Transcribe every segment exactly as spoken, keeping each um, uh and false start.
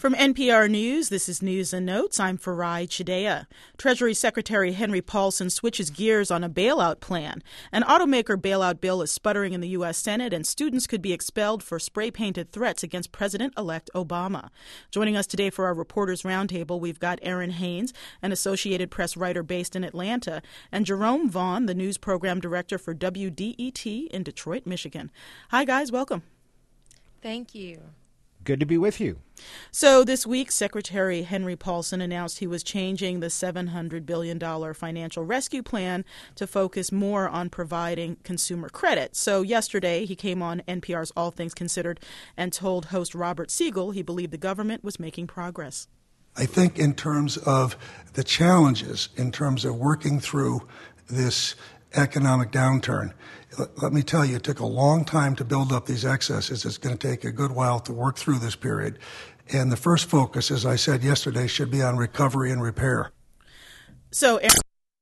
From N P R News, this is News and Notes. I'm Farai Chideya. Treasury Secretary Henry Paulson switches gears on a bailout plan. An automaker bailout bill is sputtering in the U S. Senate, and students could be expelled for spray-painted threats against President-elect Obama. Joining us today for our Reporters Roundtable, we've got Aaron Haynes, an Associated Press writer based in Atlanta, and Jerome Vaughn, the news program director for W D E T in Detroit, Michigan. Hi, guys. Welcome. Thank you. Good to be with you. So this week, Secretary Henry Paulson announced he was changing the seven hundred billion dollars financial rescue plan to focus more on providing consumer credit. So yesterday, he came on N P R's All Things Considered and told host Robert Siegel he believed the government was making progress. I think in terms of the challenges, in terms of working through this economic downturn, let me tell you, it took a long time to build up these excesses. It's going to take a good while to work through this period. And the first focus, as I said yesterday, should be on recovery and repair. So, Aaron,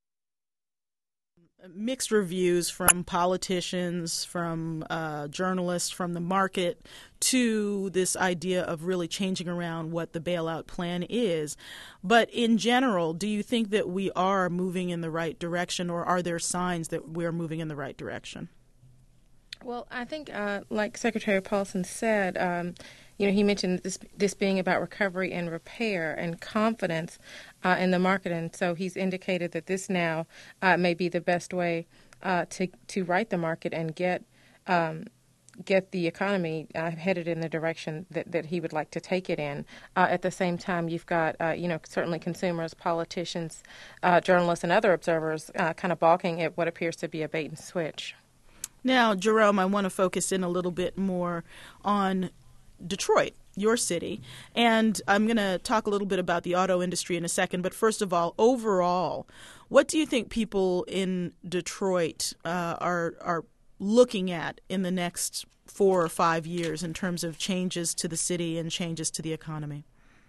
mixed reviews from politicians, from uh, journalists, from the market, to this idea of really changing around what the bailout plan is. But in general, do you think that we are moving in the right direction, or are there signs that we're moving in the right direction? Well, I think, uh, like Secretary Paulson said, um, you know, he mentioned this this being about recovery and repair and confidence uh, in the market, and so he's indicated that this now uh, may be the best way uh, to to right the market and get um, get the economy uh, headed in the direction that, that he would like to take it in. Uh, at the same time, you've got, uh, you know, certainly consumers, politicians, uh, journalists, and other observers uh, kind of balking at what appears to be a bait and switch. Now, Jerome, I want to focus in a little bit more on Detroit, your city, and I'm going to talk a little bit about the auto industry in a second. But first of all, overall, what do you think people in Detroit uh, are are looking at in the next four or five years in terms of changes to the city and changes to the economy?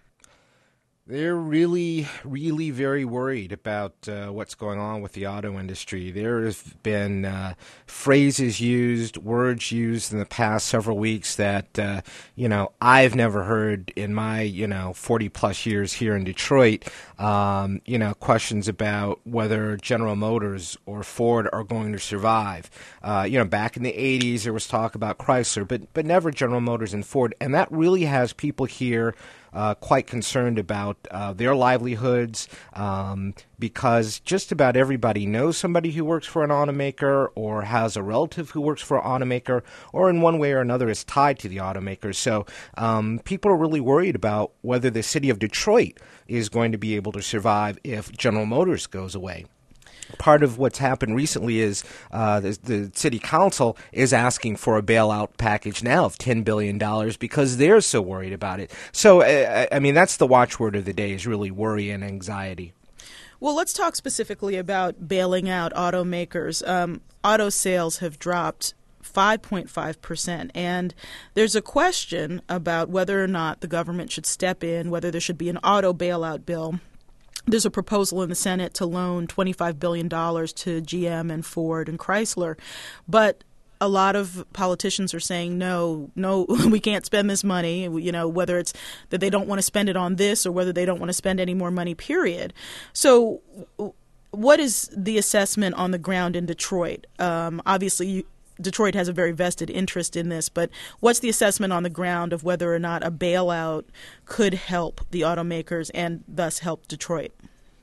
They're really, really very worried about uh, what's going on with the auto industry. There have been uh, phrases used, words used in the past several weeks that, uh, you know, I've never heard in my, you know, forty-plus years here in Detroit. Um, you know, questions about whether General Motors or Ford are going to survive. Uh, you know, back in the eighties, there was talk about Chrysler, but but never General Motors and Ford. And that really has people here Uh, quite concerned about uh, their livelihoods um, because just about everybody knows somebody who works for an automaker or has a relative who works for an automaker or in one way or another is tied to the automaker. So um, people are really worried about whether the city of Detroit is going to be able to survive if General Motors goes away. Part of what's happened recently is uh, the, the city council is asking for a bailout package now of ten billion dollars because they're so worried about it. So, uh, I mean, that's the watchword of the day is really worry and anxiety. Well, let's talk specifically about bailing out automakers. Um, auto sales have dropped five point five percent, and there's a question about whether or not the government should step in, whether there should be an auto bailout bill. There's a proposal in the Senate to loan twenty-five billion dollars to G M and Ford and Chrysler. But a lot of politicians are saying, no, no, we can't spend this money, you know, whether it's that they don't want to spend it on this or whether they don't want to spend any more money, period. So what is the assessment on the ground in Detroit? Um, obviously, you, Detroit has a very vested interest in this, but what's the assessment on the ground of whether or not a bailout could help the automakers and thus help Detroit?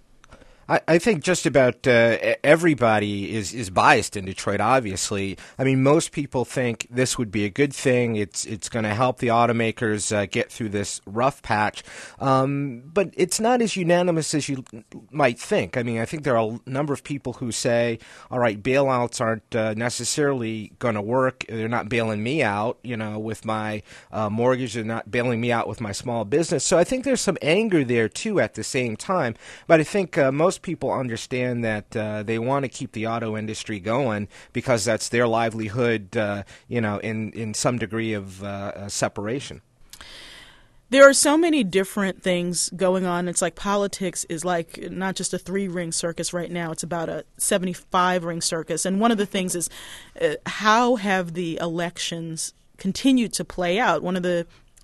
I, I think just about uh, everybody is, is biased in Detroit, obviously. I mean, most people think this would be a good thing. It's it's going to help the automakers uh, get through this rough patch. Um, but it's not as unanimous as you might think. I mean, I think there are a number of people who say, all right, bailouts aren't uh, necessarily going to work. They're not bailing me out, you know, with my uh, mortgage. They're not bailing me out with my small business. So I think there's some anger there, too, at the same time. But I think uh, most people understand that uh, they want to keep the auto industry going because that's their livelihood, uh, you know, in, in some degree of uh, separation. There are so many different things going on. It's like politics is like not just a three-ring circus right now. It's about a seventy-five-ring circus. And one of the things is uh, how have the elections continued to play out? One of the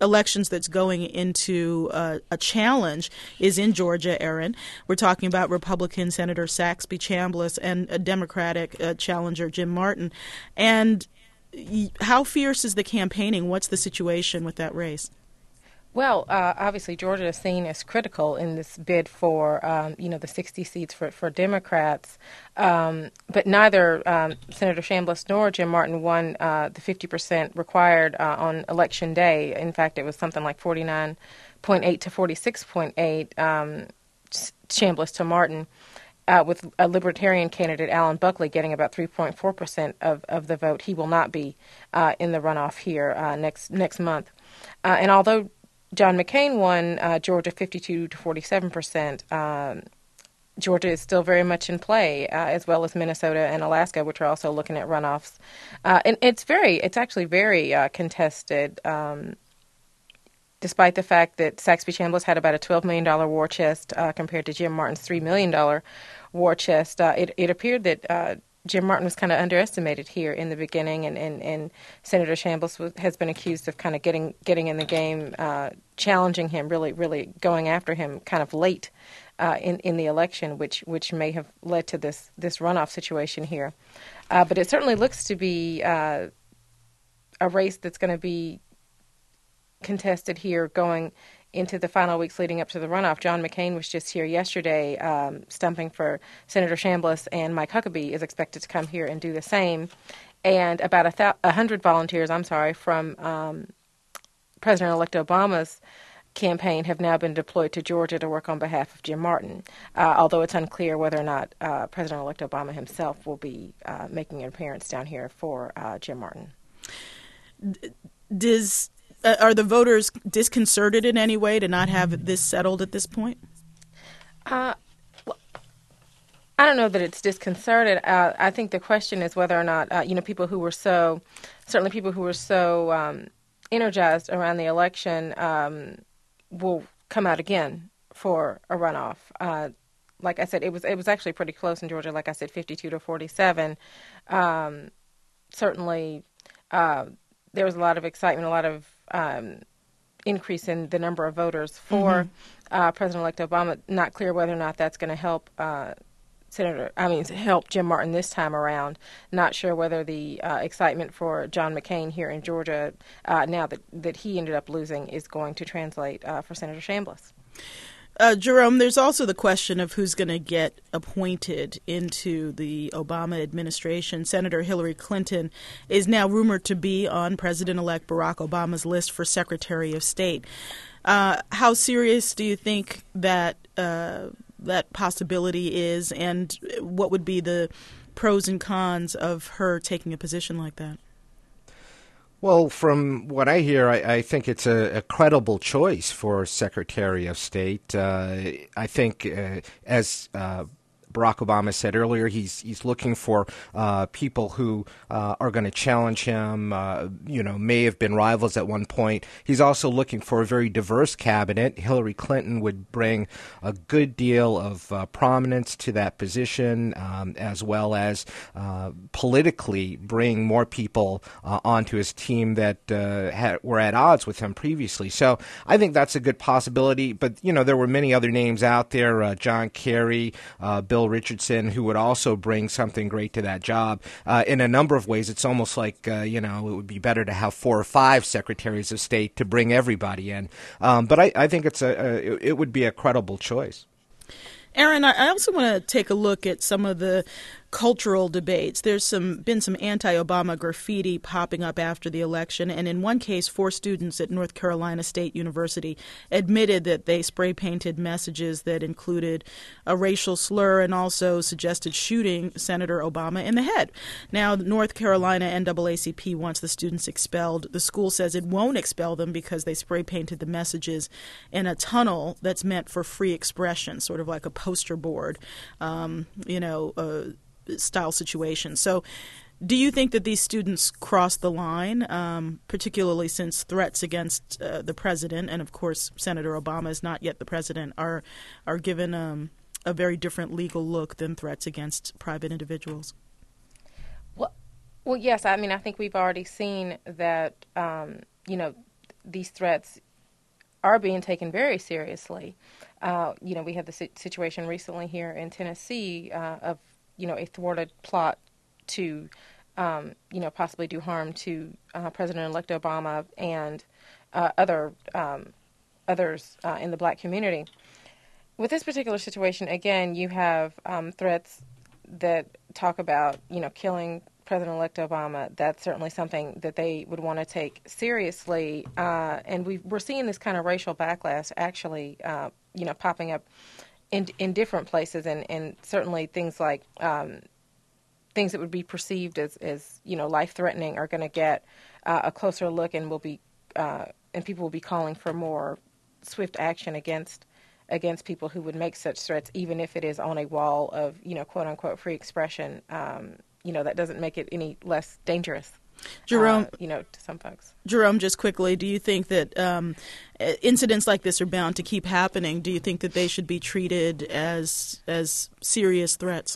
elections that's going into uh, a challenge is in Georgia, Aaron. We're talking about Republican Senator Saxby Chambliss and a Democratic uh, challenger, Jim Martin. And how fierce is the campaigning? What's the situation with that race? Well, uh, obviously, Georgia is seen as critical in this bid for, um, you know, the sixty seats for, for Democrats. Um, but neither um, Senator Chambliss nor Jim Martin won uh, the fifty percent required uh, on Election Day. In fact, it was something like forty-nine point eight to forty-six point eight, um, Chambliss to Martin, uh, with a Libertarian candidate, Alan Buckley, getting about three point four percent of, of the vote. He will not be uh, in the runoff here uh, next next month. Uh, and although John McCain won uh, Georgia fifty-two to forty-seven percent. Um, Georgia is still very much in play, uh, as well as Minnesota and Alaska, which are also looking at runoffs. Uh, and it's very, it's actually very uh, contested, um, despite the fact that Saxby Chambliss had about a twelve million dollars war chest uh, compared to Jim Martin's three million dollars war chest. Uh, it, it appeared that uh, Jim Martin was kind of underestimated here in the beginning, and, and, and Senator Chambliss was, has been accused of kind of getting getting in the game, uh, challenging him, really, really going after him kind of late uh, in, in the election, which which may have led to this, this runoff situation here. Uh, but it certainly looks to be uh, a race that's going to be contested here going into the final weeks leading up to the runoff. John McCain was just here yesterday um, stumping for Senator Chambliss, and Mike Huckabee is expected to come here and do the same. And about a, th- a hundred volunteers, I'm sorry, from um, President-elect Obama's campaign have now been deployed to Georgia to work on behalf of Jim Martin, uh, although it's unclear whether or not uh, President-elect Obama himself will be uh, making an appearance down here for uh, Jim Martin. Does... Uh, are the voters disconcerted in any way to not have this settled at this point? Uh, well, I don't know that it's disconcerted. Uh, I think the question is whether or not, uh, you know, people who were so, certainly people who were so um, energized around the election um, will come out again for a runoff. Uh, like I said, it was it was actually pretty close in Georgia. Like I said, fifty-two to forty-seven. Um, certainly, uh, there was a lot of excitement, a lot of Um, increase in the number of voters for mm-hmm. uh, President-elect Obama. Not clear whether or not that's going to help uh, Senator. I mean, help Jim Martin this time around. Not sure whether the uh, excitement for John McCain here in Georgia, uh, now that that he ended up losing, is going to translate uh, for Senator Chambliss. Uh, Jerome, there's also the question of who's going to get appointed into the Obama administration. Senator Hillary Clinton is now rumored to be on President-elect Barack Obama's list for Secretary of State. Uh, how serious do you think that uh, that possibility is, and what would be the pros and cons of her taking a position like that? Well, from what I hear, I, I think it's a, a credible choice for Secretary of State. Uh, I think, uh, as uh, Barack Obama said earlier, he's he's looking for uh, people who uh, are going to challenge him, uh, you know, may have been rivals at one point. He's also looking for a very diverse cabinet. Hillary Clinton would bring a good deal of uh, prominence to that position, um, as well as uh, politically bring more people uh, onto his team that uh, had, were at odds with him previously. So I think that's a good possibility. But, you know, there were many other names out there, uh, John Kerry, uh, Bill Richardson, who would also bring something great to that job. Uh, in a number of ways, it's almost like, uh, you know, it would be better to have four or five secretaries of state to bring everybody in. Um, but I, I think it's a, a it would be a credible choice. Aaron, I also want to take a look at some of the cultural debates. There's some been some anti-Obama graffiti popping up after the election, and in one case, four students at North Carolina State University admitted that they spray-painted messages that included a racial slur and also suggested shooting Senator Obama in the head. Now, North Carolina N double A C P wants the students expelled. The school says it won't expel them because they spray-painted the messages in a tunnel that's meant for free expression, sort of like a poster board, um, you know, uh, style situation. So do you think that these students cross the line, um, particularly since threats against uh, the president, and of course Senator Obama is not yet the president, are are given um, a very different legal look than threats against private individuals? Well, well, yes. I mean, I think we've already seen that, um, you know, these threats are being taken very seriously. Uh, you know, we had the situation recently here in Tennessee uh, of, you know, a thwarted plot to, um, you know, possibly do harm to uh, President-elect Obama and uh, other um, others uh, in the black community. With this particular situation, again, you have um, threats that talk about, you know, killing President-elect Obama. That's certainly something that they would want to take seriously. Uh, and we, we're seeing this kind of racial backlash actually, uh, you know, popping up in in different places, and, and certainly things like um, things that would be perceived as, as you know, life-threatening are going to get uh, a closer look, and will be uh, and people will be calling for more swift action against against people who would make such threats, even if it is on a wall of, you know, quote unquote free expression. Um, you know, that doesn't make it any less dangerous. Jerome, uh, you know, to some folks. Jerome, just quickly, do you think that um, incidents like this are bound to keep happening? Do you think that they should be treated as as serious threats?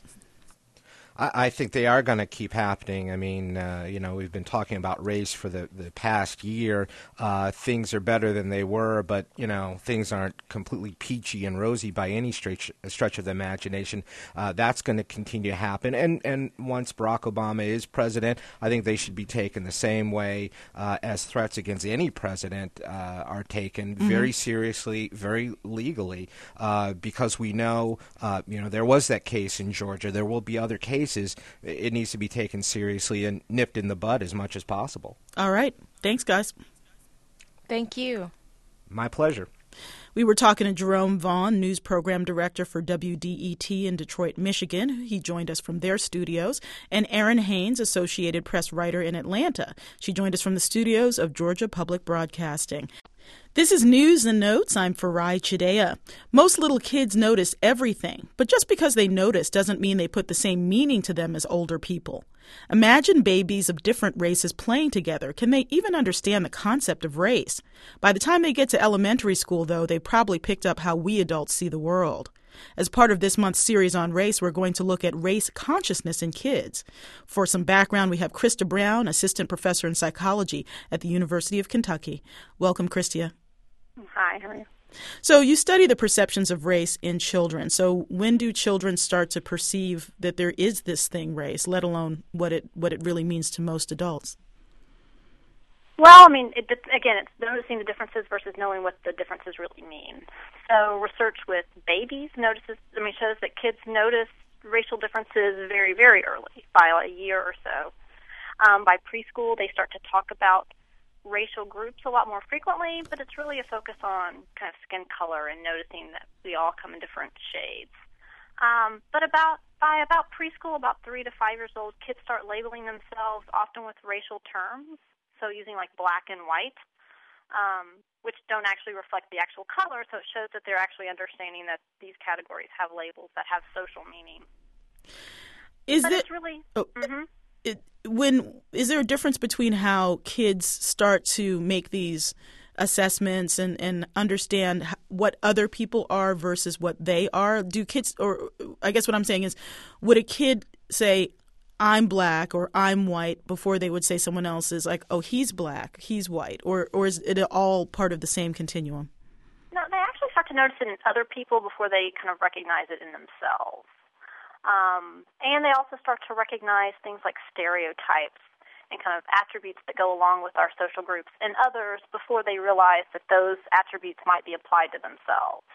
I think they are going to keep happening. I mean, uh, you know, we've been talking about race for the, the past year. Uh, things are better than they were, but, you know, things aren't completely peachy and rosy by any stretch, stretch of the imagination. Uh, that's going to continue to happen. And, and once Barack Obama is president, I think they should be taken the same way uh, as threats against any president uh, are taken, mm-hmm. very seriously, very legally, uh, because we know, uh, you know, there was that case in Georgia. There will be other cases. It needs to be taken seriously and nipped in the bud as much as possible. All right. Thanks, guys. Thank you. My pleasure. We were talking to Jerome Vaughn, news program director for W D E T in Detroit, Michigan. He joined us from their studios. And Erin Haynes, Associated Press writer in Atlanta. She joined us from the studios of Georgia Public Broadcasting. This is News and Notes. I'm Farai Chidea. Most little kids notice everything, but just because they notice doesn't mean they put the same meaning to them as older people. Imagine babies of different races playing together. Can they even understand the concept of race? By the time they get to elementary school, though, they probably picked up how we adults see the world. As part of this month's series on race, we're going to look at race consciousness in kids. For some background, we have Krista Brown, assistant professor in psychology at the University of Kentucky. Welcome, Kristia. Hi, how are you? So you study the perceptions of race in children. So when do children start to perceive that there is this thing, race, let alone what it what it really means to most adults? Well, I mean, it, again, it's noticing the differences versus knowing what the differences really mean. So research with babies notices, I mean, shows that kids notice racial differences very, very early, by a year or so. Um, by preschool, they start to talk about racial groups a lot more frequently, but it's really a focus on kind of skin color and noticing that we all come in different shades. Um, but about by about preschool, about three to five years old, kids start labeling themselves often with racial terms. So using like black and white, um, which don't actually reflect the actual color, so it shows that they're actually understanding that these categories have labels that have social meaning. Is but it it's really oh, mm-hmm. it, when is there a difference between how kids start to make these assessments and, and understand what other people are versus what they are? Do kids, or I guess what I'm saying is, would a kid say, I'm black or I'm white before they would say someone else is like, oh, he's black, he's white, or or is it all part of the same continuum? No, they actually start to notice it in other people before they kind of recognize it in themselves. Um, and they also start to recognize things like stereotypes and kind of attributes that go along with our social groups in others before they realize that those attributes might be applied to themselves.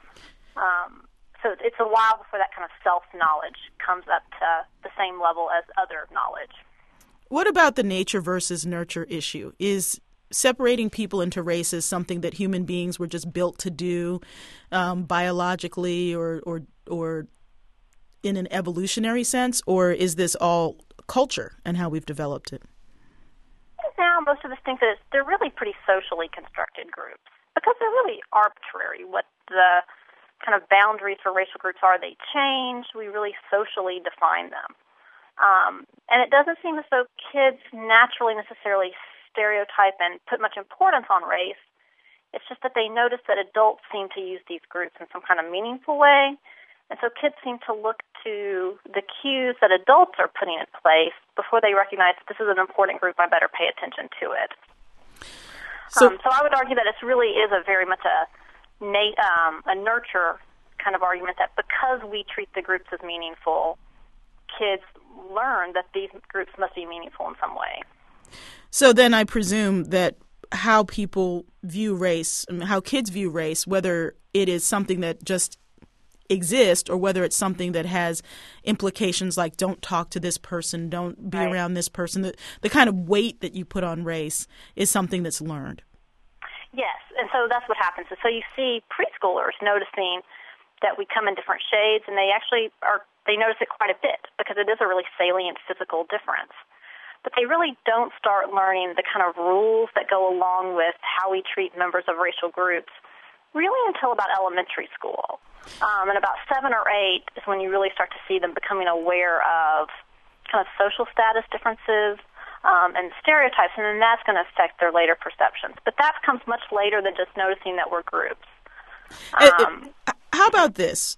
Um So it's a while before that kind of self-knowledge comes up to the same level as other knowledge. What about the nature versus nurture issue? Is separating people into races something that human beings were just built to do um, biologically or, or, or in an evolutionary sense, or is this all culture and how we've developed it? Now most of us think that it's, they're really pretty socially constructed groups because they're really arbitrary. What the kind of boundaries for racial groups are, they change. We really socially define them. Um, and it doesn't seem as though kids naturally necessarily stereotype and put much importance on race. It's just that they notice that adults seem to use these groups in some kind of meaningful way. And so kids seem to look to the cues that adults are putting in place before they recognize that this is an important group, I better pay attention to it. So, um, so I would argue that it really is a very much a, na- um, a nurture kind of argument that because we treat the groups as meaningful, kids learn that these groups must be meaningful in some way. So then I presume that how people view race, how kids view race, whether it is something that just exists or whether it's something that has implications like don't talk to this person, don't be right. around this person, the, the kind of weight that you put on race is something that's learned. Yes, and so that's what happens. So you see preschoolers noticing that we come in different shades, and they actually are, they notice it quite a bit because it is a really salient physical difference. But they really don't start learning the kind of rules that go along with how we treat members of racial groups really until about elementary school. Um, and about seven or eight is when you really start to see them becoming aware of kind of social status differences um, and stereotypes, and then that's going to affect their later perceptions. But that comes much later than just noticing that we're groups. Um, uh, uh, how about this?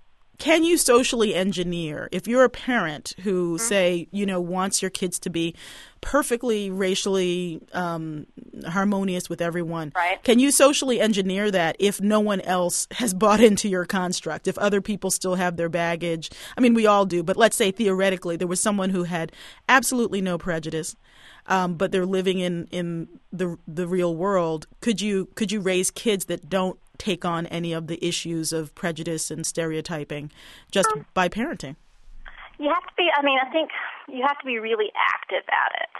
Can you socially engineer, if you're a parent who, mm-hmm. say, you know, wants your kids to be perfectly racially um, harmonious with everyone, right. Can you socially engineer that if no one else has bought into your construct, if other people still have their baggage? I mean, we all do, but let's say theoretically there was someone who had absolutely no prejudice, um, but they're living in, in the the real world. Could you could you raise kids that don't take on any of the issues of prejudice and stereotyping just um, by parenting? You have to be, I mean, I think you have to be really active at it.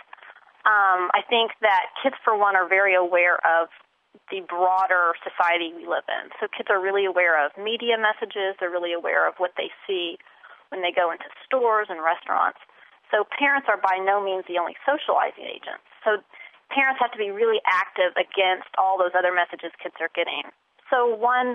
Um, I think that kids, for one, are very aware of the broader society we live in. So kids are really aware of media messages. They're really aware of what they see when they go into stores and restaurants. So parents are by no means the only socializing agents. So parents have to be really active against all those other messages kids are getting. So one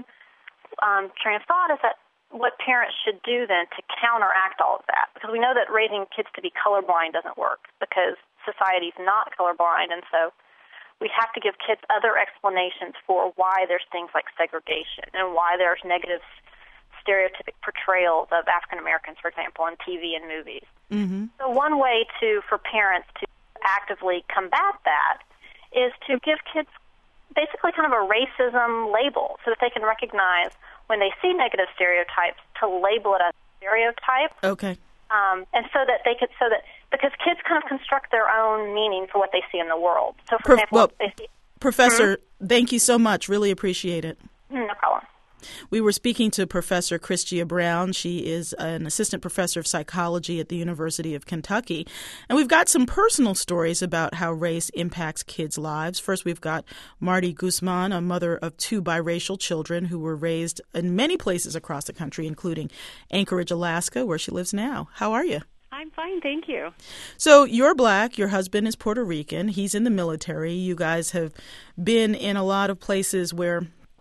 um, train of thought is that what parents should do then to counteract all of that, because we know that raising kids to be colorblind doesn't work because society's not colorblind, and so we have to give kids other explanations for why there's things like segregation and why there's negative stereotypic portrayals of African Americans, for example, on T V and movies. Mm-hmm. So one way to for parents to actively combat that is to give kids basically kind of a racism label so that they can recognize when they see negative stereotypes to label it as a stereotype. Okay. Um, and so that they could, so that, because kids kind of construct their own meaning for what they see in the world. So, for Pro- example, well, they see, Professor, mm-hmm. thank you so much. Really appreciate it. No problem. We were speaking to Professor Christia Brown. She is an assistant professor of psychology at the University of Kentucky. And we've got some personal stories about how race impacts kids' lives. First, we've got Marty Guzman, a mother of two biracial children who were raised in many places across the country, including Anchorage, Alaska, where she lives now. How are you? I'm fine, thank you. So you're black, your husband is Puerto Rican, he's in the military. You guys have been in a lot of places where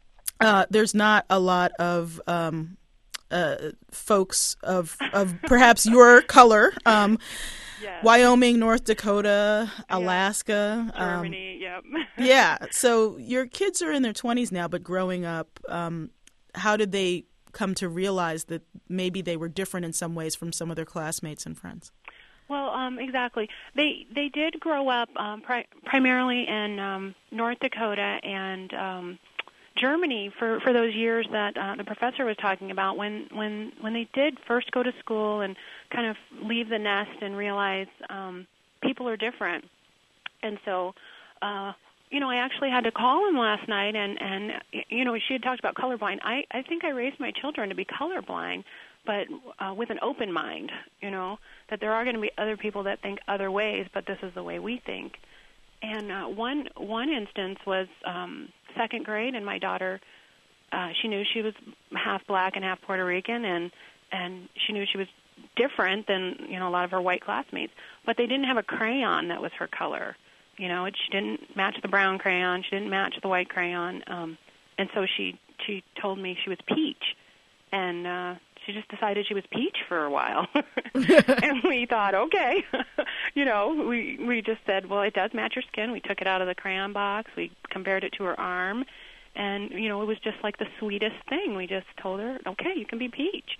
Uh, there's not a lot of um, uh, folks of of perhaps your color. Um, yes. Wyoming, North Dakota, Alaska. Yeah. Germany, um, yep. Yeah. So your kids are in their twenties now, but growing up, um, how did they come to realize that maybe they were different in some ways from some of their classmates and friends? Well, um, exactly. They they did grow up um, pri- primarily in um, North Dakota and um Germany for, for those years that uh, the professor was talking about when, when when they did first go to school and kind of leave the nest and realize um, people are different. And so, uh, you know, I actually had to call him last night and, and you know, she had talked about colorblind. I, I think I raised my children to be colorblind, but uh, with an open mind, you know, that there are going to be other people that think other ways, but this is the way we think. And uh, one one instance was um, second grade, and my daughter, uh, she knew she was half black and half Puerto Rican, and and she knew she was different than you know a lot of her white classmates. But they didn't have a crayon that was her color. You know, it, she didn't match the brown crayon. She didn't match the white crayon. Um, and so she she told me she was peach, and uh, she just decided she was peach for a while. And we thought, okay, you know, we we just said, well, it does match her skin. We took it out of the crayon box. We compared it to her arm, and you know, it was just like the sweetest thing. We just told her, okay, you can be peach.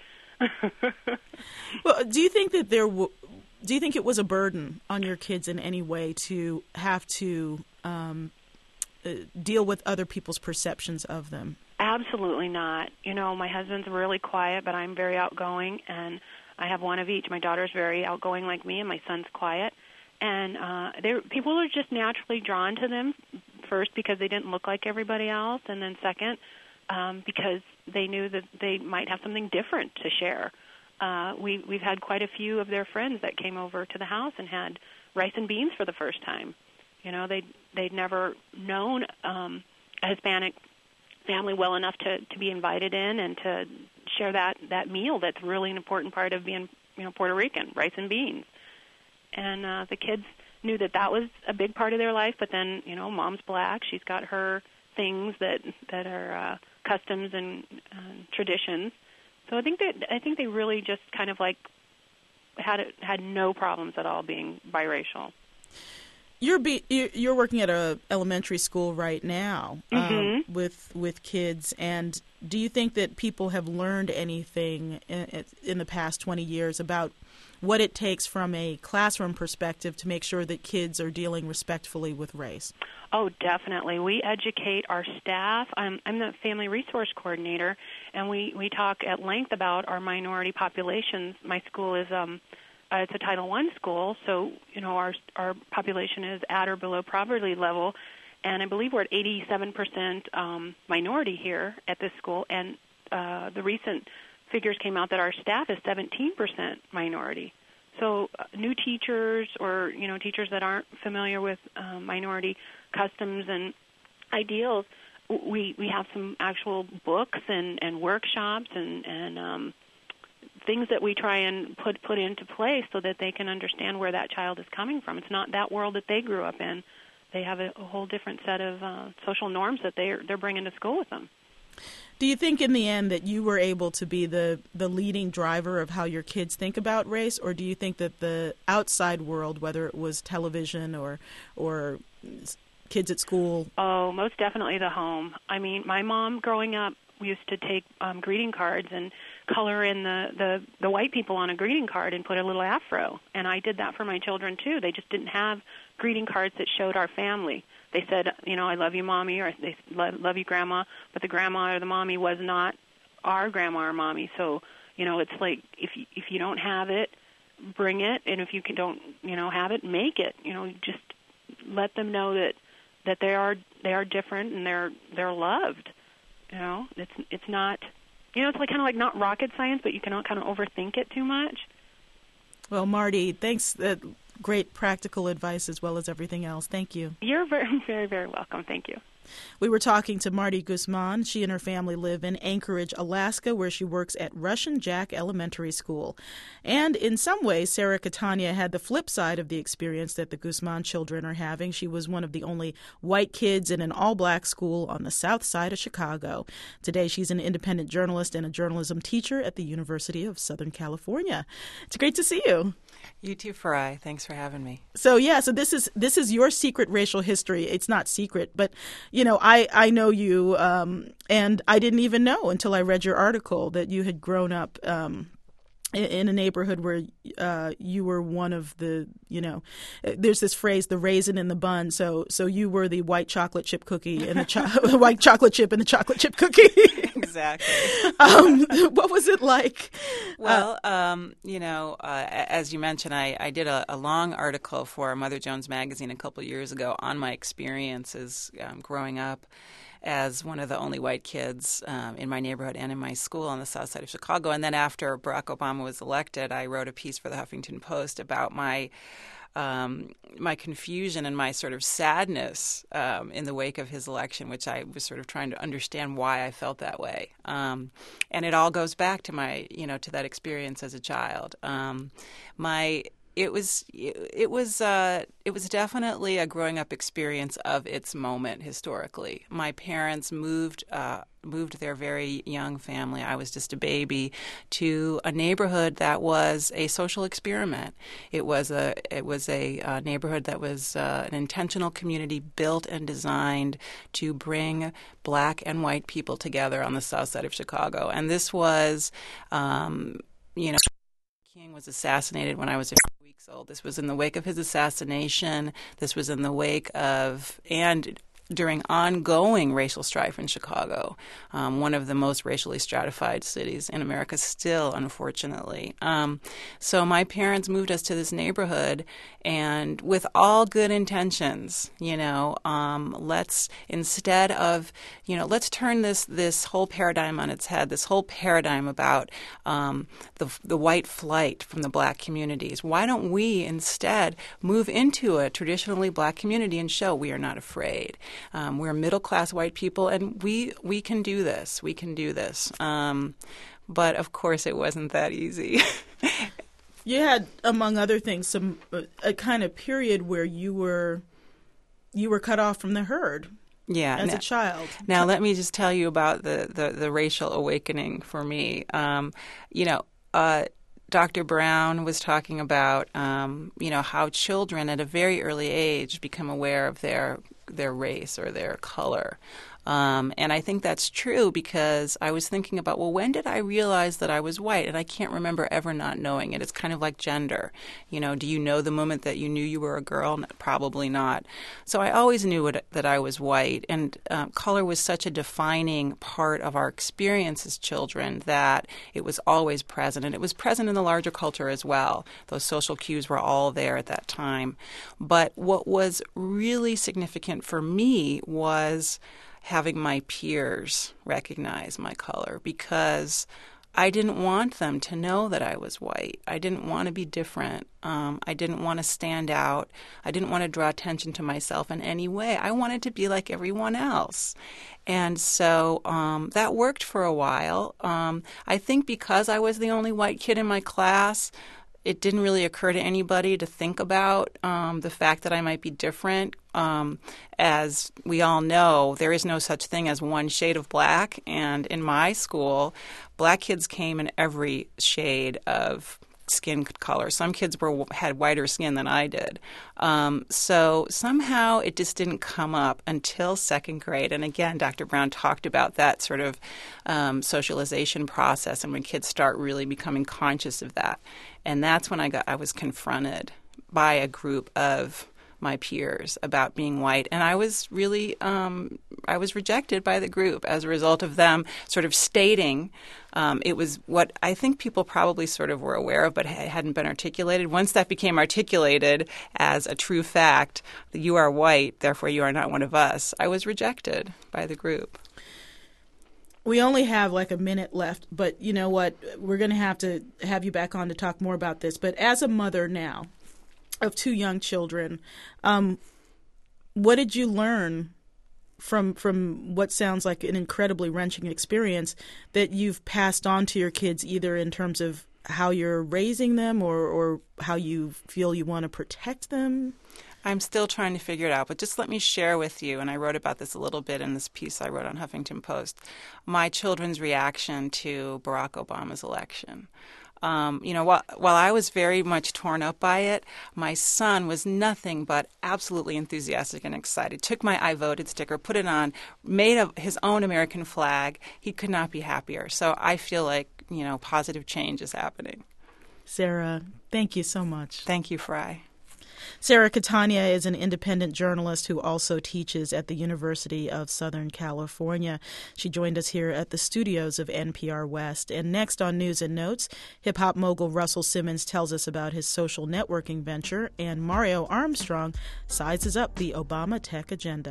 Well, do you think that there w- do you think it was a burden on your kids in any way to have to um, uh, deal with other people's perceptions of them? Absolutely not. You know, my husband's really quiet, but I'm very outgoing, and I have one of each. My daughter's very outgoing like me, and my son's quiet. And uh, they people are just naturally drawn to them, first because they didn't look like everybody else, and then second um, because they knew that they might have something different to share. Uh, we, we've had quite a few of their friends that came over to the house and had rice and beans for the first time. You know, they'd, they'd never known um, a Hispanic family well enough to, to be invited in and to share that, that meal that's really an important part of being, you know, Puerto Rican, rice and beans. And uh, the kids knew that that was a big part of their life, but then, you know, mom's black. She's got her things that, that are uh, customs and uh, traditions. So I think that I think they really just kind of like had it, had no problems at all being biracial. You're be, you're working at a elementary school right now mm-hmm. um, with with kids, and do you think that people have learned anything in, in the past twenty years about what it takes from a classroom perspective to make sure that kids are dealing respectfully with race? Oh, definitely. We educate our staff. I'm, I'm the family resource coordinator, and we, we talk at length about our minority populations. My school is um, uh, it's a Title One school, so you know our our population is at or below poverty level, and I believe we're at eighty-seven percent um, minority here at this school. And uh, the recent figures came out that our staff is seventeen percent minority. So uh, new teachers or, you know, teachers that aren't familiar with um, minority customs and ideals, we we have some actual books and, and workshops and, and um, things that we try and put, put into place so that they can understand where that child is coming from. It's not that world that they grew up in. They have a, a whole different set of uh, social norms that they're, they're bringing to school with them. Do you think in the end that you were able to be the, the leading driver of how your kids think about race, or do you think that the outside world, whether it was television or or kids at school? Oh, most definitely the home. I mean, my mom growing up used to take um, greeting cards and color in the, the, the white people on a greeting card and put a little afro, and I did that for my children too. They just didn't have greeting cards that showed our family. They said, you know, I love you, Mommy, or they love you, Grandma, but the grandma or the mommy was not our grandma or mommy. So, you know, it's like if you, if you don't have it, bring it, and if you can, don't, you know, have it, make it. You know, just let them know that, that they are they are different and they're they're loved. You know, it's it's not, you know, it's like kind of like not rocket science, but you cannot kind of overthink it too much. Well, Marty, thanks. Uh, great practical advice as well as everything else. Thank you. You're very, very, very welcome. Thank you. We were talking to Marty Guzman. She and her family live in Anchorage, Alaska, where she works at Russian Jack Elementary School. And in some ways, Sarah Catania had the flip side of the experience that the Guzman children are having. She was one of the only white kids in an all-black school on the south side of Chicago. Today, she's an independent journalist and a journalism teacher at the University of Southern California. It's great to see you. You too, Farai. Thanks for having me. So, yeah, so this is this is your secret racial history. It's not secret, but, you know, I, I know you, um, and I didn't even know until I read your article that you had grown up um, in, in a neighborhood where uh, you were one of the, you know, there's this phrase, the raisin in the bun. So so you were the white chocolate chip cookie and the cho- white chocolate chip and the chocolate chip cookie. Exactly. um, what was it like? Well, uh, um, you know, uh, as you mentioned, I, I did a, a long article for Mother Jones Magazine a couple of years ago on my experiences um, growing up as one of the only white kids um, in my neighborhood and in my school on the south side of Chicago. And then after Barack Obama was elected, I wrote a piece for the Huffington Post about my Um, my confusion and my sort of sadness um, in the wake of his election, which I was sort of trying to understand why I felt that way. Um, and it all goes back to my, you know, to that experience as a child. Um, my It was it was uh, it was definitely a growing up experience of its moment historically. My parents moved uh, moved their very young family. I was just a baby to a neighborhood that was a social experiment. It was a it was a uh, neighborhood that was uh, an intentional community built and designed to bring black and white people together on the south side of Chicago. And this was, um, you know, King was assassinated when I was a few weeks old. This was in the wake of his assassination. This was in the wake of, and during ongoing racial strife in Chicago, um, one of the most racially stratified cities in America still, unfortunately. Um, so my parents moved us to this neighborhood, and with all good intentions, you know, um, let's, instead of, you know, let's turn this, this whole paradigm on its head, this whole paradigm about um, the, the white flight from the black communities. Why don't we instead move into a traditionally black community and show we are not afraid? Um, we're middle-class white people, and we we can do this. We can do this. Um, but, of course, it wasn't that easy. You had, among other things, some a kind of period where you were you were cut off from the herd. Yeah, as now, a child. Now, let me just tell you about the, the, the racial awakening for me. Um, you know, uh, Doctor Brown was talking about, um, you know, how children at a very early age become aware of their their race or their color. Um, and I think that's true because I was thinking about, well, when did I realize that I was white? And I can't remember ever not knowing it. It's kind of like gender. You know, do you know the moment that you knew you were a girl? Probably not. So I always knew what, that I was white. And um, color was such a defining part of our experience as children that it was always present. And it was present in the larger culture as well. Those social cues were all there at that time. But what was really significant for me was having my peers recognize my color, because I didn't want them to know that I was white. I didn't want to be different. Um, I didn't want to stand out. I didn't want to draw attention to myself in any way. I wanted to be like everyone else. And so um, that worked for a while. Um, I think because I was the only white kid in my class, it didn't really occur to anybody to think about um, the fact that I might be different. Um, as we all know, there is no such thing as one shade of black. And in my school, black kids came in every shade of skin color. Some kids were had whiter skin than I did. Um, so somehow it just didn't come up until second grade. And again, Doctor Brown talked about that sort of um, socialization process and when kids start really becoming conscious of that. And that's when I got I was confronted by a group of my peers about being white, and I was really um, I was rejected by the group as a result of them sort of stating um, it was what I think people probably sort of were aware of, but hadn't been articulated. Once that became articulated as a true fact, that you are white, therefore you are not one of us, I was rejected by the group. We only have like a minute left, but you know what? We're going to have to have you back on to talk more about this. But as a mother now of two young children, um, what did you learn from from what sounds like an incredibly wrenching experience that you've passed on to your kids, either in terms of how you're raising them or, or how you feel you want to protect them? I'm still trying to figure it out, but just let me share with you, and I wrote about this a little bit in this piece I wrote on Huffington Post, my children's reaction to Barack Obama's election. Um, you know, while, while I was very much torn up by it, my son was nothing but absolutely enthusiastic and excited. Took my I voted sticker, put it on, made a, his own American flag. He could not be happier. So I feel like, you know, positive change is happening. Sarah, thank you so much. Thank you, Fry. Sarah Catania is an independent journalist who also teaches at the University of Southern California. She joined us here at the studios of N P R West. And next on News and Notes, hip-hop mogul Russell Simmons tells us about his social networking venture, and Mario Armstrong sizes up the Obama tech agenda.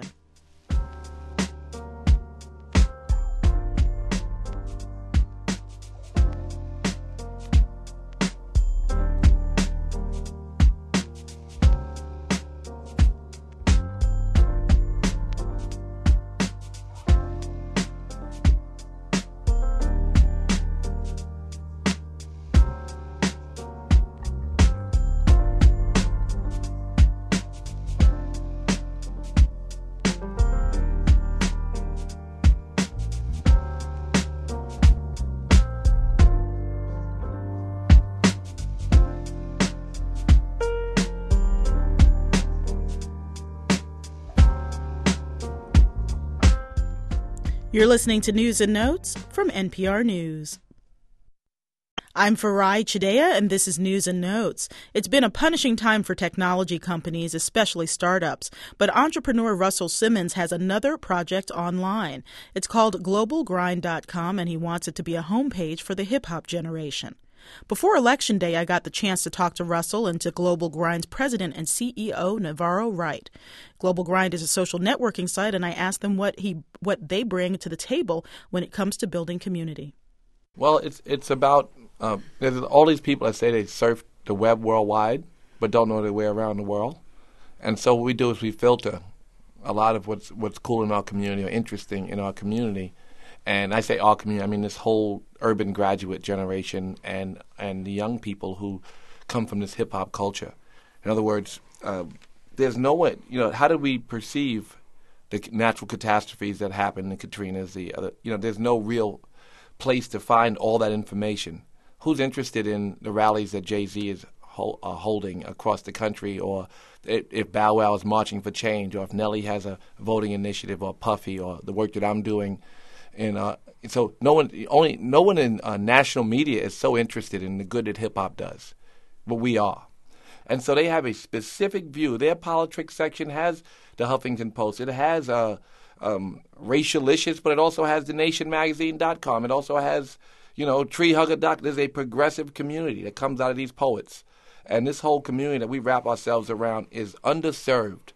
You're listening to News and Notes from N P R News. I'm Farai Chideya, and this is News and Notes. It's been a punishing time for technology companies, especially startups, but entrepreneur Russell Simmons has another project online. It's called global grind dot com, and he wants it to be a homepage for the hip-hop generation. Before Election Day, I got the chance to talk to Russell and to Global Grind's president and C E O, Navarro Wright. Global Grind is a social networking site, and I asked them what he what they bring to the table when it comes to building community. Well, it's it's about uh, there's all these people that say they surf the web worldwide, but don't know their way around the world. And so what we do is we filter a lot of what's what's cool in our community or interesting in our community. And I say our community, I mean this whole urban graduate generation and and the young people who come from this hip hop culture. In other words, uh, there's no way, you know, how do we perceive the natural catastrophes that happened in Katrina's, the other, you know, there's no real place to find all that information. Who's interested in the rallies that Jay-Z is ho- uh, holding across the country, or if, if Bow Wow is marching for change, or if Nelly has a voting initiative, or Puffy, or the work that I'm doing? And uh, so no one, only no one in uh, national media is so interested in the good that hip hop does, but we are. And so they have a specific view. Their politics section has the Huffington Post. It has a uh, Um, Racialicious, but it also has the nation magazine dot com. It also has, you know, Tree Hugger dot com. There's a progressive community that comes out of these poets. And this whole community that we wrap ourselves around is underserved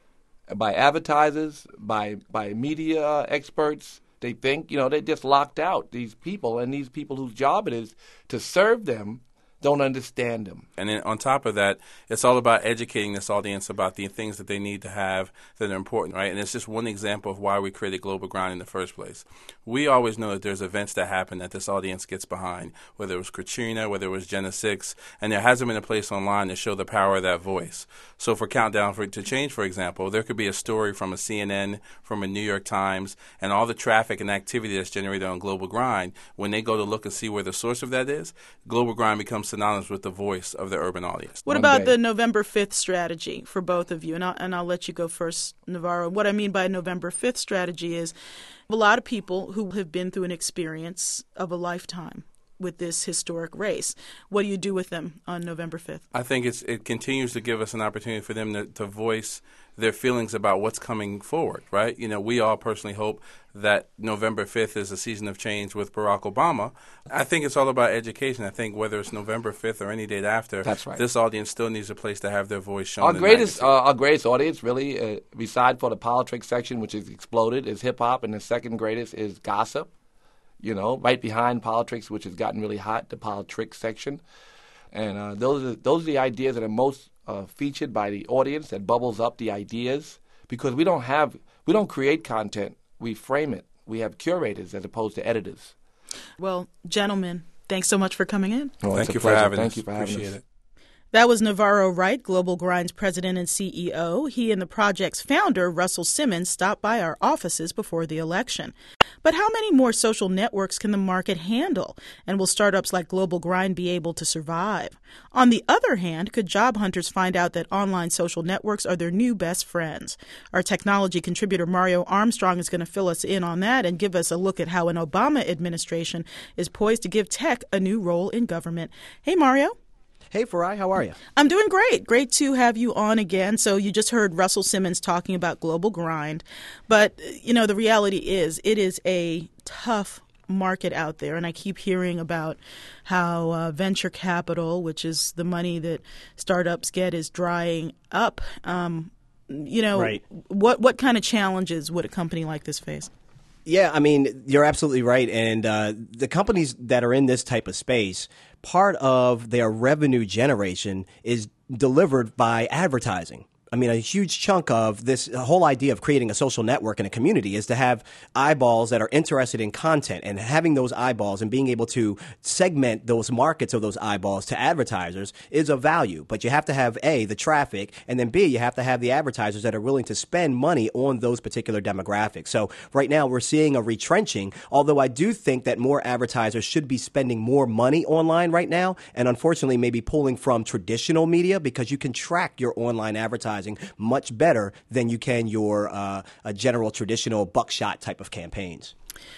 by advertisers, by by media experts. They think, you know, they're just locked out, these people, and these people whose job it is to serve them don't understand them. And then on top of that, it's all about educating this audience about the things that they need to have that are important, right? And it's just one example of why we created Global Grind in the first place. We always know that there's events that happen that this audience gets behind, whether it was Katrina, whether it was Jena six, and there hasn't been a place online to show the power of that voice. So for Countdown for, to Change, for example, there could be a story from a C N N, from a New York Times, and all the traffic and activity that's generated on Global Grind. When they go to look and see where the source of that is, Global Grind becomes synonymous with the voice of the urban audience. What about the November fifth strategy for both of you? And I'll, and I'll let you go first, Navarro. What I mean by November fifth strategy is a lot of people who have been through an experience of a lifetime with this historic race. What do you do with them on November fifth? I think it's it continues to give us an opportunity for them to, to voice their feelings about what's coming forward, right? You know, we all personally hope that November fifth is a season of change with Barack Obama. I think it's all about education. I think whether it's November fifth or any date after, That's right. this audience still needs a place to have their voice shown. Our greatest, uh, our greatest audience, really, uh, beside for the politics section, which has exploded, is hip hop, and the second greatest is gossip. You know, right behind politics, which has gotten really hot, the politics section. And uh, those are those are the ideas that are most uh, featured by the audience, that bubbles up the ideas, because we don't have we don't create content, we frame it. We have curators as opposed to editors. Well, gentlemen, thanks so much for coming in. Well, Thank you for having Thank us. you for having Appreciate us. it. That was Navarro Wright, Global Grind's president and C E O. He and the project's founder, Russell Simmons, stopped by our offices before the election. But how many more social networks can the market handle? And will startups like Global Grind be able to survive? On the other hand, could job hunters find out that online social networks are their new best friends? Our technology contributor, Mario Armstrong, is going to fill us in on that and give us a look at how an Obama administration is poised to give tech a new role in government. Hey, Mario. Hey, Farai, how are you? I'm doing great. Great to have you on again. So you just heard Russell Simmons talking about Global Grind. But, you know, the reality is it is a tough market out there. And I keep hearing about how uh, venture capital, which is the money that startups get, is drying up. Um, you know, right. what, what kind of challenges would a company like this face? Yeah, I mean, you're absolutely right. And uh, the companies that are in this type of space, part of their revenue generation is delivered by advertising. I mean, a huge chunk of this whole idea of creating a social network and a community is to have eyeballs that are interested in content, and having those eyeballs and being able to segment those markets of those eyeballs to advertisers is of value. But you have to have A, the traffic, and then B, you have to have the advertisers that are willing to spend money on those particular demographics. So right now we're seeing a retrenching, although I do think that more advertisers should be spending more money online right now, and unfortunately maybe pulling from traditional media, because you can track your online advertising much better than you can your uh, a general traditional buckshot type of campaigns.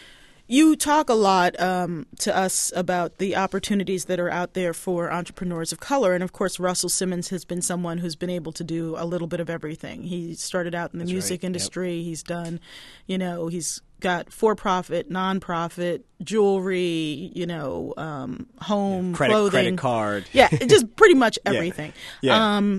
You talk a lot um, to us about the opportunities that are out there for entrepreneurs of color. And, of course, Russell Simmons has been someone who's been able to do a little bit of everything. He started out in the That's music right. industry. Yep. He's done, you know, he's got for-profit, non-profit, jewelry, you know, um, home, yeah. credit, clothing. Credit card. Yeah, just pretty much everything. Yeah. yeah. Um,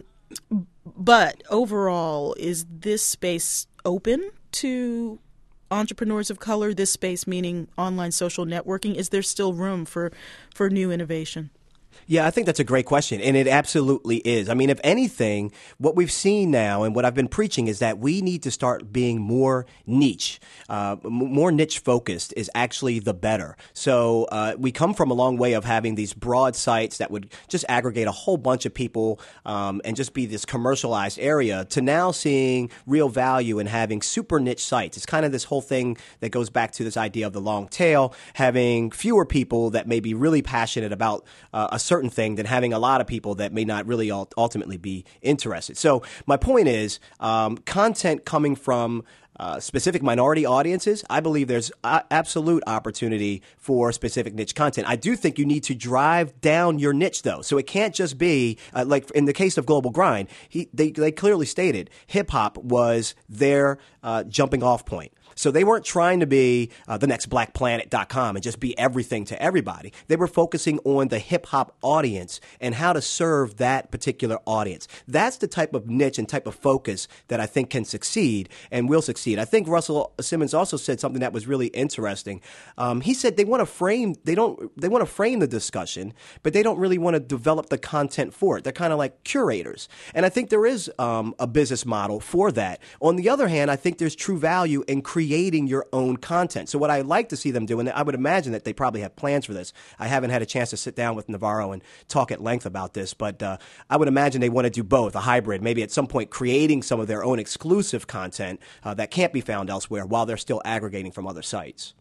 but overall, is this space open to entrepreneurs of color, this space meaning online social networking? Is there still room for, for new innovation? Yeah, I think that's a great question, and it absolutely is. I mean, if anything, what we've seen now and what I've been preaching is that we need to start being more niche, uh, m- more niche focused is actually the better. So uh, we come from a long way of having these broad sites that would just aggregate a whole bunch of people um, and just be this commercialized area to now seeing real value in having super niche sites. It's kind of this whole thing that goes back to this idea of the long tail, having fewer people that may be really passionate about uh, a certain thing than having a lot of people that may not really ultimately be interested. So my point is um, content coming from uh, specific minority audiences, I believe there's a- absolute opportunity for specific niche content. I do think you need to drive down your niche, though. So it can't just be uh, like in the case of Global Grind, he, they, they clearly stated hip hop was their uh, jumping off point. So they weren't trying to be uh, the next black planet dot com and just be everything to everybody. They were focusing on the hip-hop audience and how to serve that particular audience. That's the type of niche and type of focus that I think can succeed and will succeed. I think Russell Simmons also said something that was really interesting. Um, he said they want to frame they don't they want to frame the discussion, but they don't really want to develop the content for it. They're kind of like curators. And I think there is um, a business model for that. On the other hand, I think there's true value in creating creating your own content. So what I like to see them do, and I would imagine that they probably have plans for this. I haven't had a chance to sit down with Navarro and talk at length about this, but uh, I would imagine they want to do both, a hybrid, maybe at some point creating some of their own exclusive content uh, that can't be found elsewhere while they're still aggregating from other sites.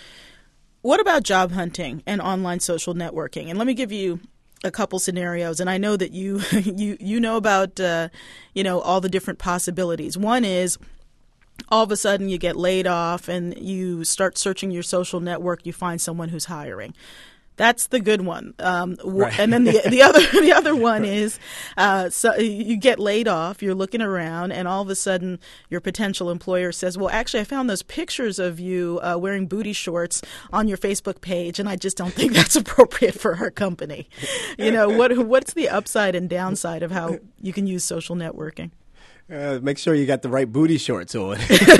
What about job hunting and online social networking? And let me give you a couple scenarios, and I know that you you you know about uh, you know all the different possibilities. One is all of a sudden you get laid off and you start searching your social network, you find someone who's hiring. That's the good one. Um, right. And then the the other the other one is uh, so you get laid off, you're looking around, and all of a sudden your potential employer says, well, actually, I found those pictures of you uh, wearing booty shorts on your Facebook page, and I just don't think that's appropriate for our company. You know, what what's the upside and downside of how you can use social networking? Uh, make sure you got the right booty shorts on.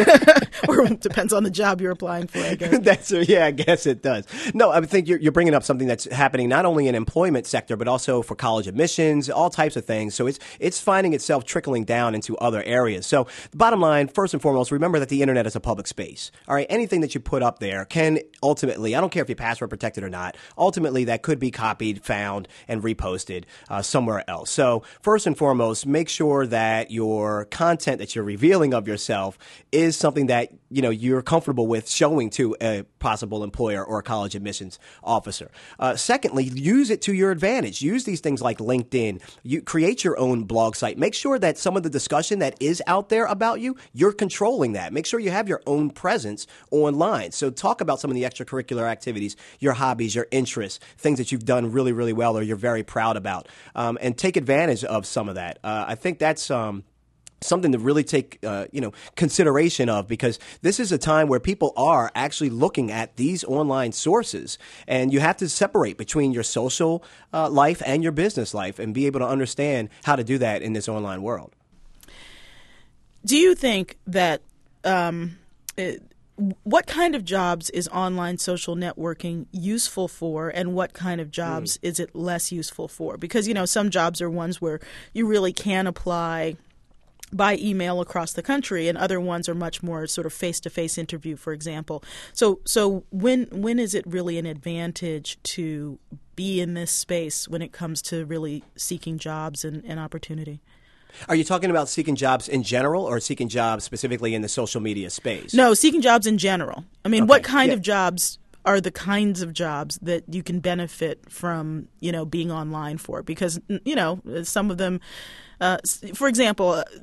Or it depends on the job you're applying for, I guess. That's yeah, I guess it does. No, I think you're, you're bringing up something that's happening not only in employment sector, but also for college admissions, all types of things. So it's it's finding itself trickling down into other areas. So the bottom line, first and foremost, remember that the internet is a public space. All right, anything that you put up there can ultimately, I don't care if you're password protected or not, ultimately that could be copied, found, and reposted uh, somewhere else. So first and foremost, make sure that your content that you're revealing of yourself is something that you know you're comfortable with showing to a possible employer or a college admissions officer. Uh, secondly, use it to your advantage. Use these things like LinkedIn. You create your own blog site. Make sure that some of the discussion that is out there about you, you're controlling that. Make sure you have your own presence online. So talk about some of the extracurricular activities, your hobbies, your interests, things that you've done really, really well or you're very proud about, um, and take advantage of some of that. Uh, I think that's um, something to really take, uh, you know, consideration of, because this is a time where people are actually looking at these online sources, and you have to separate between your social uh, life and your business life and be able to understand how to do that in this online world. Do you think that um, it, what kind of jobs is online social networking useful for, and what kind of jobs mm. is it less useful for? Because, you know, some jobs are ones where you really can apply by email across the country, and other ones are much more sort of face-to-face interview, for example. So so when when is it really an advantage to be in this space when it comes to really seeking jobs and, and opportunity? Are you talking about seeking jobs in general or seeking jobs specifically in the social media space? No, seeking jobs in general. I mean, okay. what kind yeah. of jobs are the kinds of jobs that you can benefit from, you know, being online for? Because, you know, some of them, uh, for example,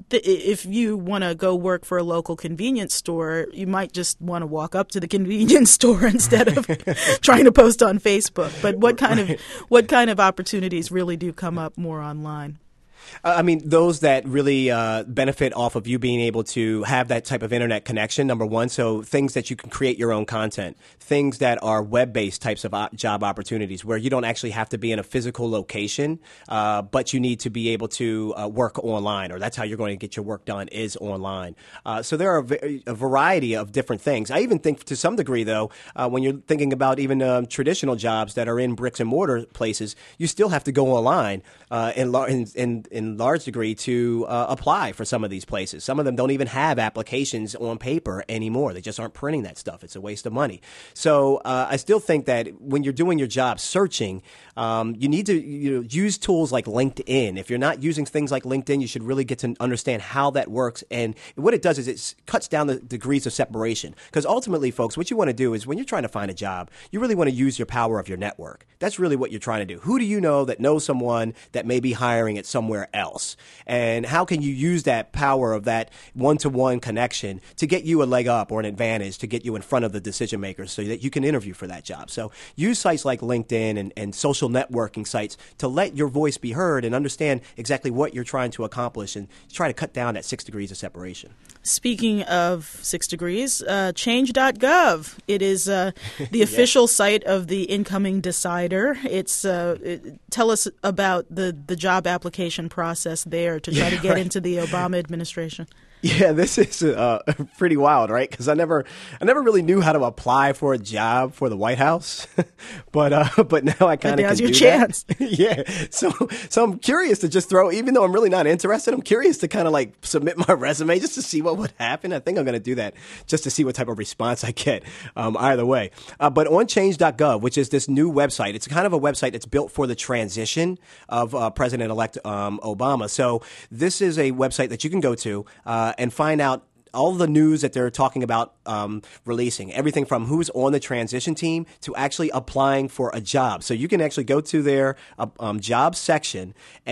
th- if you want to go work for a local convenience store, you might just want to walk up to the convenience store instead of trying to post on Facebook. But what kind right. of what kind of opportunities really do come up more online? Uh, I mean, those that really uh, benefit off of you being able to have that type of internet connection, number one. So things that you can create your own content, things that are web-based types of op- job opportunities where you don't actually have to be in a physical location, uh, but you need to be able to uh, work online, or that's how you're going to get your work done is online. Uh, so there are a, v- a variety of different things. I even think to some degree, though, uh, when you're thinking about even um, traditional jobs that are in bricks and mortar places, you still have to go online uh, in, lar- in, in in large degree to uh, apply for some of these places. Some of them don't even have applications on paper anymore. They just aren't printing that stuff. It's a waste of money. So uh, I still think that when you're doing your job searching, um, you need to you know, use tools like LinkedIn. If you're not using things like LinkedIn, you should really get to understand how that works. And what it does is it cuts down the degrees of separation. Because ultimately, folks, what you want to do is when you're trying to find a job, you really want to use your power of your network. That's really what you're trying to do. Who do you know that knows someone that may be hiring at somewhere else? And how can you use that power of that one-to-one connection to get you a leg up or an advantage, to get you in front of the decision makers so that you can interview for that job? So use sites like LinkedIn and, and social networking sites to let your voice be heard and understand exactly what you're trying to accomplish and try to cut down that six degrees of separation. Speaking of six degrees, uh, change dot gov. It is uh, the official yes. site of the incoming decider. It's uh, it, tell us about the, the job application process there to try yeah, to get right. into the Obama administration. Yeah, this is uh, pretty wild, right? Because I never, I never really knew how to apply for a job for the White House, but uh, but now I kind of can your do chance. That. Yeah, so so I'm curious to just throw, even though I'm really not interested, I'm curious to kind of like submit my resume just to see what would happen. I think I'm going to do that just to see what type of response I get. Um, either way, uh, but on change dot gov, which is this new website, it's kind of a website that's built for the transition of uh, President-elect um, Obama. So this is a website that you can go to. Uh, and find out all the news that they're talking about um, releasing, everything from who's on the transition team to actually applying for a job. So you can actually go to their uh, um, job section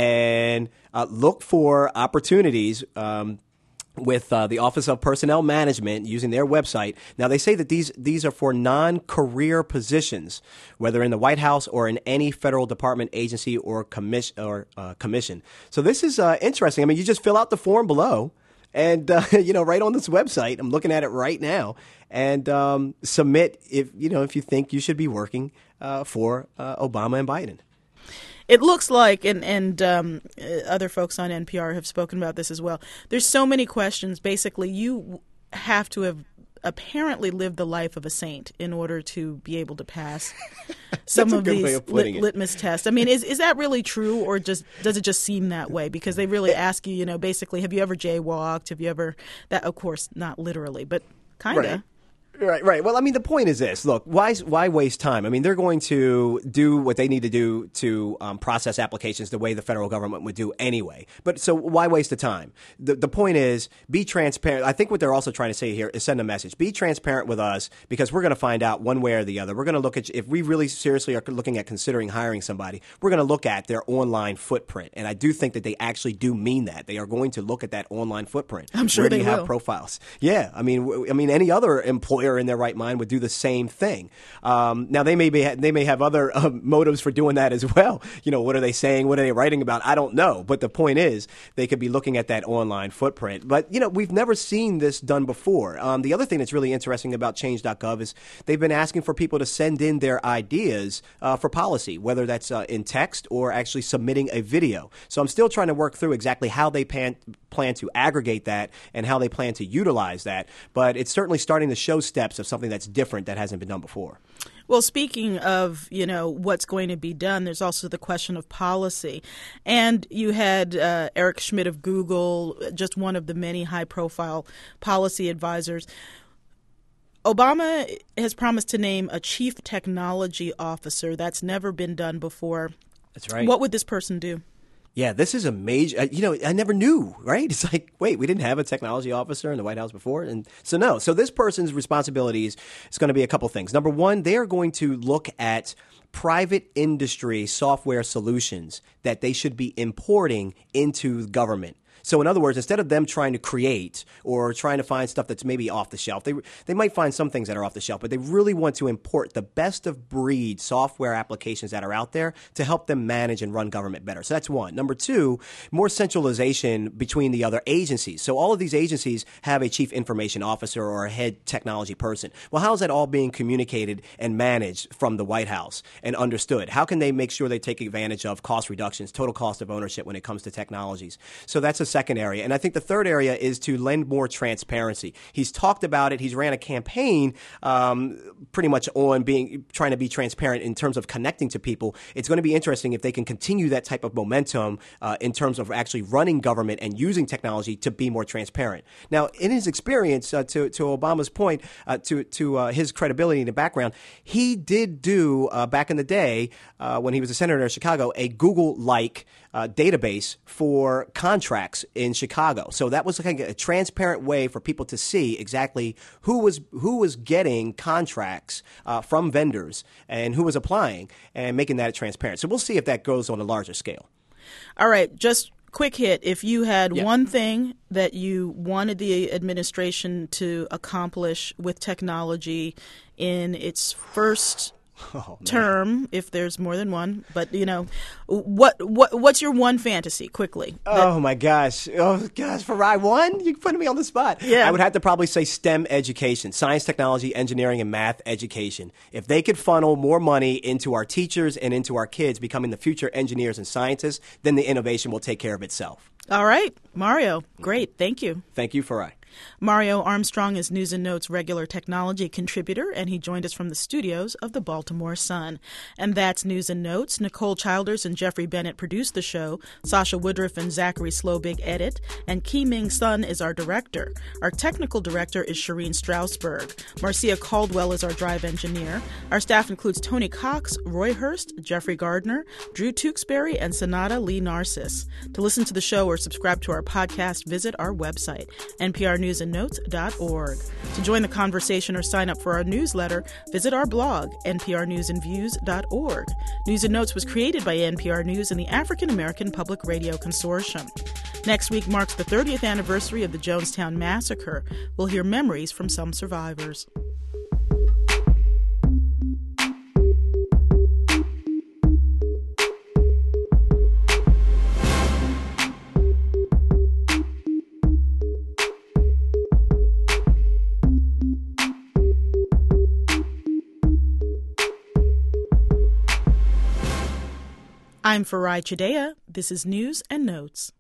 and uh, look for opportunities um, with uh, the Office of Personnel Management using their website. Now, they say that these these are for non-career positions, whether in the White House or in any federal department, agency, or commission. Or, uh, commission. So this is uh, interesting. I mean, you just fill out the form below. And, uh, you know, right on this website, I'm looking at it right now, and um, submit if, you know, if you think you should be working uh, for uh, Obama and Biden. It looks like, and, and um, other folks on N P R have spoken about this as well, there's so many questions. Basically, you have to have apparently lived the life of a saint in order to be able to pass some of these of lit- litmus tests. I mean, is is that really true, or just does it just seem that way? Because they really ask you, you know, basically, have you ever jaywalked? Have you ever that? Of course, not literally, but kind of. Right. Right, right. Well, I mean, the point is this. Look, why why waste time? I mean, they're going to do what they need to do to um, process applications the way the federal government would do anyway. But so why waste the time? The the point is, be transparent. I think what they're also trying to say here is send a message. Be transparent with us, because we're going to find out one way or the other. We're going to look at, if we really seriously are looking at considering hiring somebody, we're going to look at their online footprint. And I do think that they actually do mean that. They are going to look at that online footprint. I'm sure Where do they you will. have profiles? Yeah. I mean, w- I mean, any other employer in their right mind would do the same thing. Um, now they may be they may have other uh, motives for doing that as well. You know, what are they saying? What are they writing about? I don't know. But the point is, they could be looking at that online footprint. But you know, we've never seen this done before. Um, the other thing that's really interesting about change dot gov is they've been asking for people to send in their ideas uh, for policy, whether that's uh, in text or actually submitting a video. So I'm still trying to work through exactly how they plan plan to aggregate that and how they plan to utilize that. But it's certainly starting to show steps of something that's different that hasn't been done before. Well, speaking of, you know, what's going to be done, there's also the question of policy. And you had uh, Eric Schmidt of Google, just one of the many high-profile policy advisors. Obama has promised to name a chief technology officer. That's never been done before. That's right. What would this person do? Yeah, this is a major, you know, I never knew, right? It's like, wait, we didn't have a technology officer in the White House before? And so, no. So this person's responsibilities is going to be a couple things. Number one, they are going to look at private industry software solutions that they should be importing into government. So in other words, instead of them trying to create or trying to find stuff that's maybe off the shelf, they they might find some things that are off the shelf, but they really want to import the best of breed software applications that are out there to help them manage and run government better. So that's one. Number two, more centralization between the other agencies. So all of these agencies have a chief information officer or a head technology person. Well, how is that all being communicated and managed from the White House and understood? How can they make sure they take advantage of cost reductions, total cost of ownership when it comes to technologies? So that's a second area. And I think the third area is to lend more transparency. He's talked about it. He's ran a campaign um, pretty much on being trying to be transparent in terms of connecting to people. It's going to be interesting if they can continue that type of momentum uh, in terms of actually running government and using technology to be more transparent. Now, in his experience, uh, to, to Obama's point, uh, to, to uh, his credibility in the background, he did do uh, back in the day uh, when he was a senator in Chicago, a Google-like uh, database for contracts in Chicago. So that was like a, a transparent way for people to see exactly who was who was getting contracts uh, from vendors and who was applying and making that transparent. So we'll see if that goes on a larger scale. All right, just quick hit. If you had Yeah. one thing that you wanted the administration to accomplish with technology in its first Oh, term, if there's more than one, but you know, what what what's your one fantasy? Quickly. Oh my gosh! Oh gosh! For I one, you putting me on the spot. Yeah. I would have to probably say STEM education: science, technology, engineering, and math education. If they could funnel more money into our teachers and into our kids becoming the future engineers and scientists, then the innovation will take care of itself. All right, Mario. Great, thank you. Thank you, Farai. Mario Armstrong is News and Notes regular technology contributor, and he joined us from the studios of the Baltimore Sun. And that's News and Notes. Nicole Childers and Jeffrey Bennett produced the show. Sasha Woodruff and Zachary Slowbig edit. And Ki Ming Sun is our director. Our technical director is Shireen Strausberg. Marcia Caldwell is our drive engineer. Our staff includes Tony Cox, Roy Hurst, Jeffrey Gardner, Drew Tewksbury, and Sonata Lee Narcis. To listen to the show or subscribe to our podcast, visit our website, N P R news and notes dot org. To join the conversation or sign up for our newsletter, visit our blog, N P R news and views dot org. News and Notes was created by N P R News and the African American Public Radio Consortium. Next week marks the thirtieth anniversary of the Jonestown Massacre. We'll hear memories from some survivors. I'm Farai Chideya. This is News and Notes.